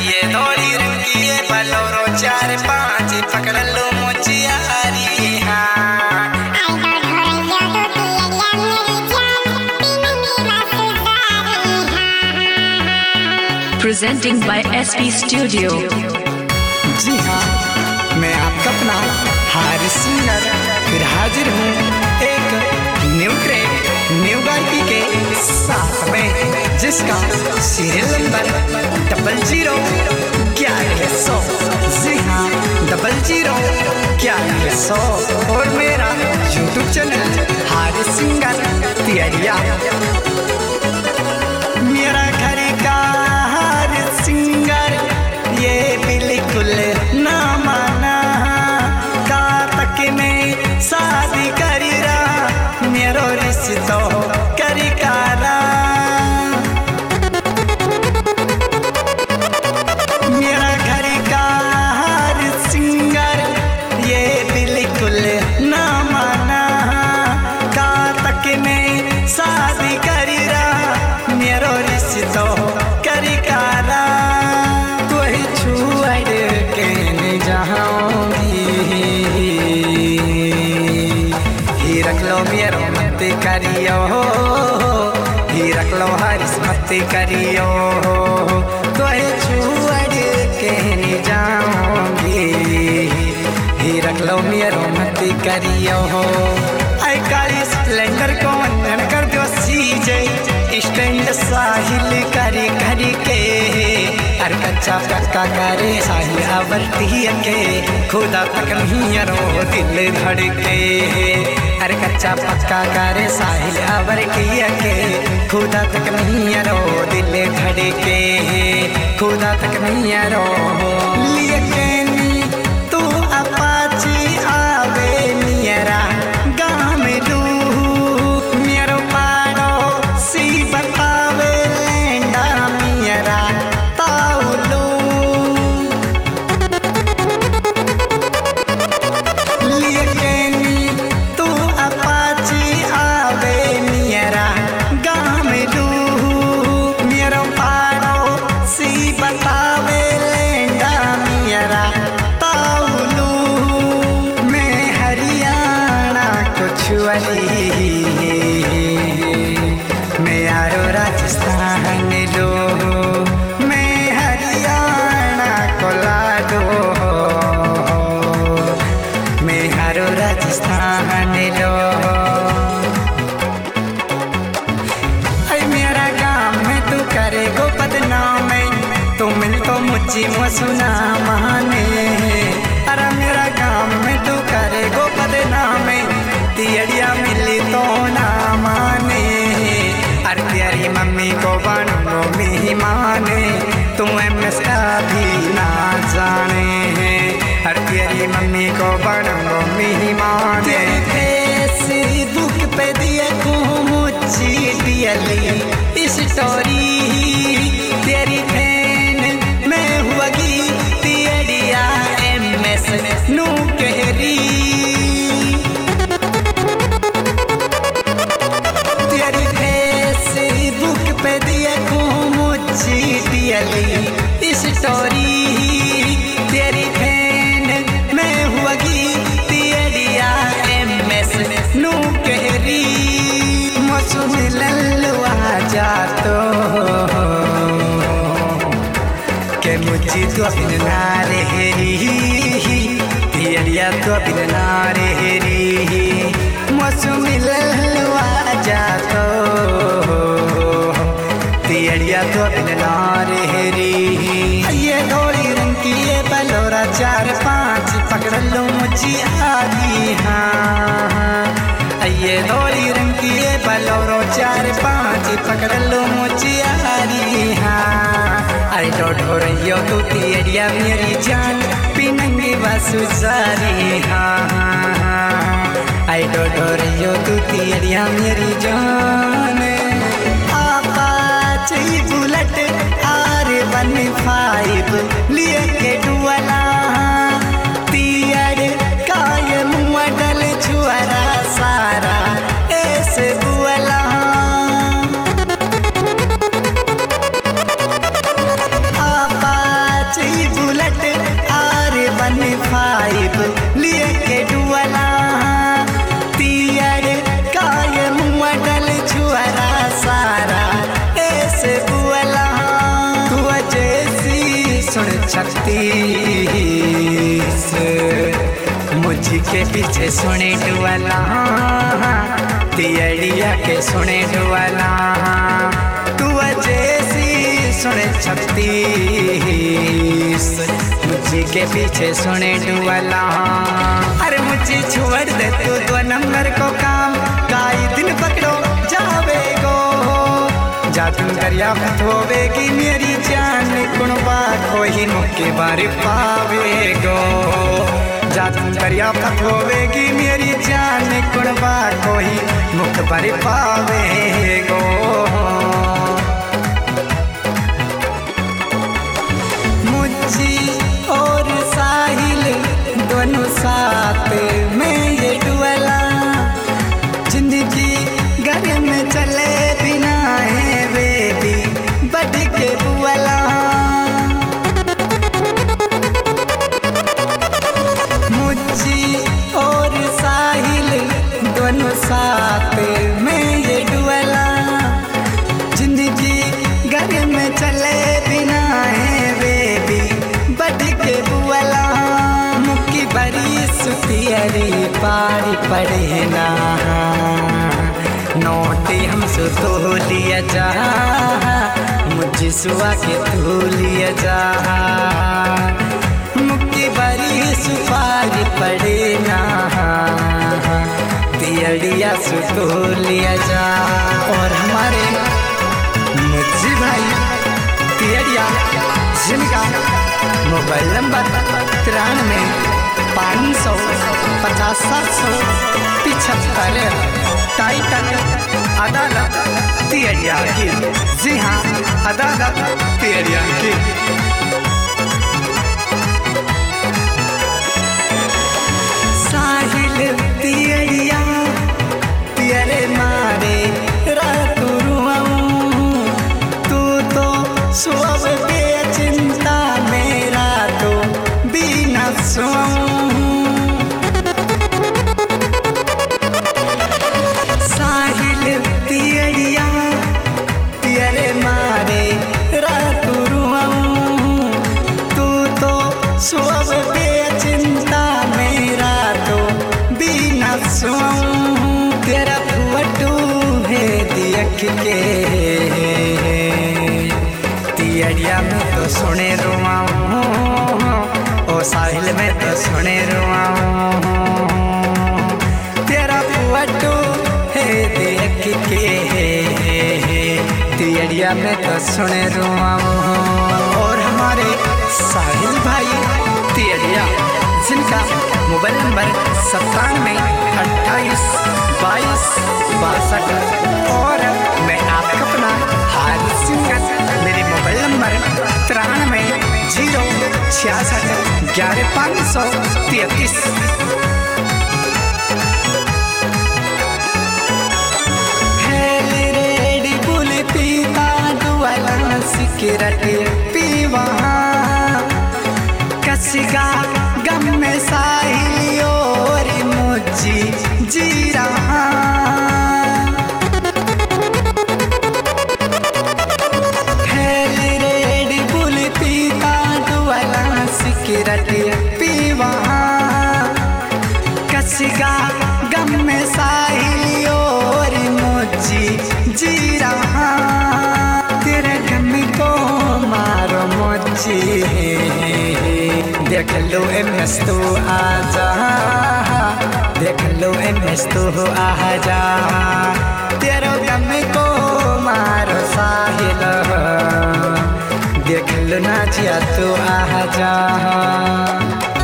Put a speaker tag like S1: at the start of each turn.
S1: ये धोली रंग की ये बलोरो 4-5 पकड़ लो मुझियारी हाँ।
S2: Presenting by SP Studio।
S1: जी हाँ, मैं आपका अपना हारिस सिंगर फिर हाजिर हूँ एक न्यू ट्रैक न्यू गायकी के साथ में, जिसका सीरियल नंबर 001100। जी हाँ 001100 और मेरा YouTube channel Haris singer Tiyariya. मेरा घर का हारिस सिंगर ये बिल्कुल ना माना का तक में शादी करी रहा मेरो रिश्तो करी कारा। मेरा घर का हारिस सिंगर ये बिल्कुल ना माना का तक में शादी करी रहा मेरो रिश्तो करी कारा। कोई छुअड़ के नहीं जाऊंगी ही रख लो मेरो मत करियो ही रख लो हारिस मत करियो। कोई छुअड़ के नहीं जाऊंगी ही रख लो मेरो मत करियो। आई काली स्प्लेंडर को वंदन कर दो सीजे स्टैंड साहिल करी करी के हर कच्चा पक्का करे साहिल आवरती के खुदा तक नहीं रो दिल धड़के। हर कच्चा पक्का करे साहिल आवरती के खुदा तक नहीं रो दिल धड़के। खुदा तक नहीं रो लिए तू अपाची आवे नियरा गाँव में लू मेरो पारो सी बतावे लेंडा मियरा ताउलू। लिए तू अपाची आवे नियरा गाँव में लू मेरो पारो सी बतावे लेंडा मियरा ताउलू। मैं हरियाणा को छुअली मैं यारो राजस्थान लो मैं हरियाणा को लाडो मैं यारो राजस्थान लो। मेरा गाँव में तू करे गो बदनाम तू मिल तो मुझी मो सुना माने। अरे मेरा गाँव में तू करे गो बदनाम तियड़िया मिली तो ना माने। अरे तेरी मम्मी को बनूंगो मेहमाने तू एमएस भी ना जाने। अरे तेरी मम्मी को बनूंगो मेहमाने। फेसबुक पे दिए को मुझी दियली स्टोरी तेरी फैन मैं हुआगी तियड़िया एमएस नू कहरी। तेरी फेसबुक पे दिए को मुझी दियली स्टोरी तेरी फैन मैं हुआगी तियड़िया एमएस नू कहरी। मौसम ललवा जातो के मुझी तो बिन नारे तियड़िया तो बिन नारे मौसम ललवा जातो तियड़िया तो बिन नारे। ये धोली रंग की ये बलोरा 4-5 पकड़ लो मुझी आली हाँ। ये धोली रंग की ये बलोरो 4-5 पकड़ लो मुझी आली हाँ। आई डो रहियो तू तियड़िया मेरी जान पिनंगी बसु सारी हाँ। आई डो रहियो तू तियड़िया मेरी जान। आपाची बुलेट R15 लिए के डुअला तियड़ काय मॉडल छुअरा सारा ऐसे बुअला। आपा 36 मुझके पीछे सुने डुअला तियड़िया के सुने डुअला तू जैसी सुने 36 मुझके पीछे सुने डुअला। अरे मुझे छोड़ दे तू 2 नंबर को काम काई दिन पकड़ो जावे गो जातुन करिया होवेगी मेरी जान कुणबा कोई मुक्के बार पावे गो जातुन करिया होवेगी मेरी जान कुणबा कोई मुख बार पावे गो। मुझी और साहिल दोनों साथ में ये डुअला जिंदगी घर में चले बिना है बेबी बढ़ के बुअला। मुझी और साहिल दोनों साथ में ये डुअला जिंदगी घर में चले बिना है बेबी बढ़ के बुअला। मुक्की बड़ी सुतियरी पारी पड़े ना नोटी हमसे तो लिया जा मुझे सुआ के तो लिया जा मुक्की बड़ी सुपारी पड़े ना तियड़िया से तो लिया जा। और हमारे मुझे भाई तियड़िया जिनका मोबाइल नंबर 93-550-775 टाइटल अदालत तियड़िया की। जी हाँ अदालत तियड़िया की। साहिल तियड़िया तेरे मारे रात रुआऊं तू तो सुबह बेचिंता मेरा तो बिना सोऊं। तियड़िया तेरे मारे रात रुआऊं तू तो सुबह बेचिंता मेरा तो बिना सोऊं। तेरा फुटू है देख के तियड़िया में तो सुने रुआऊं ओ साहिल में तो सुने रुआऊं। तेरा फुटू देख के तियड़िया में तो सुने रुआऊं। और हमारे साहिल भाई तियड़िया जिनका मोबाइल नंबर 97-28-22-62 और मैं आपका अपना हारिस सिंगर मेरे मोबाइल नंबर 93-066-11533। सिगरेट पीवा कसिगा गम में साहिल और मुझी जी रहा रेड बुल पीता दुआला सिगरेट पीवा कसिगा गम में साहिल और मुझी जी रहा देख लो एमएस तो आजा देख लो एमएस तो आजा तेरो गम को मारो साहिल देख लो नाचिया तो आजा।